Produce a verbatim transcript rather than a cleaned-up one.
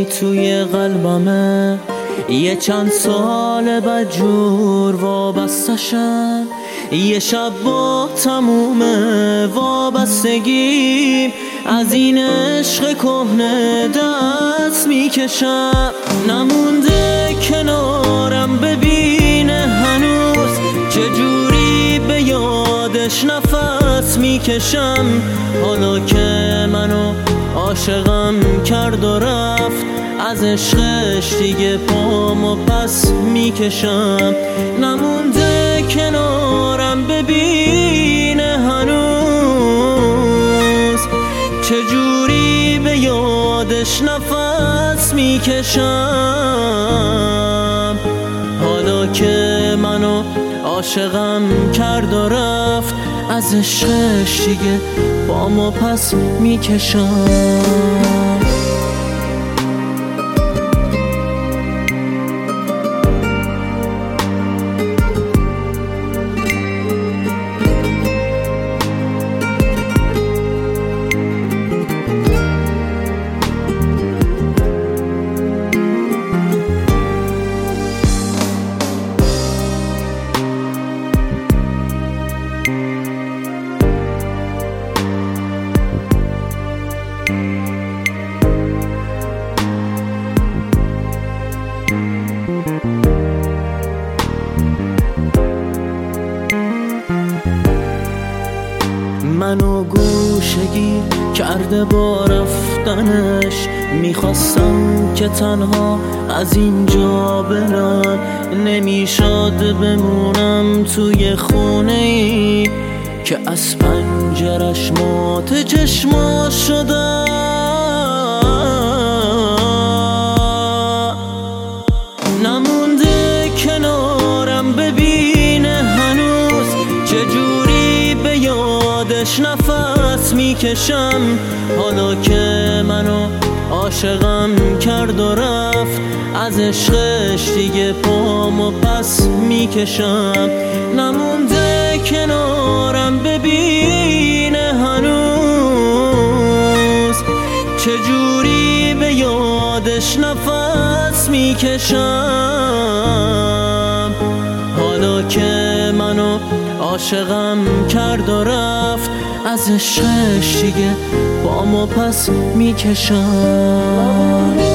توی قلبمه، یه چند سال بدجور وابستشم. یه شب با تموم وابستگیم از این عشق کهنه دست میکشم. نمونده کنارم ببینه هنوز، چجوری به یادش نفس میکشم. حالا که منو عاشقم کرد و رفت، از عشقش دیگه پامو پس میکشم. نمونده کنارم ببینه هنوز، چجوری به یادش نفس میکشم. حالا که منو عاشقم کرد و رفت، از عشقش دیگه پامو پس میکشم. منو گوشگیر کرده با رفتنش، میخواستم که تنها از اینجا برم. نمیشد بمونم توی خونه ای که از پنجرش مات چشما شدم. نمونده کنارم ببینه هنوز، چجوری به یادش نفس میکشم. حالا که منو عاشقم کرد و رفت، از عشقش دیگه پامو پس میکشم. نمونده کنارم ببینه هنوز، چجوری به یادش نفس میکشم. حالا که منو عاشقم کرد و رفت، از عشقش دیگه پامو پس میکشم.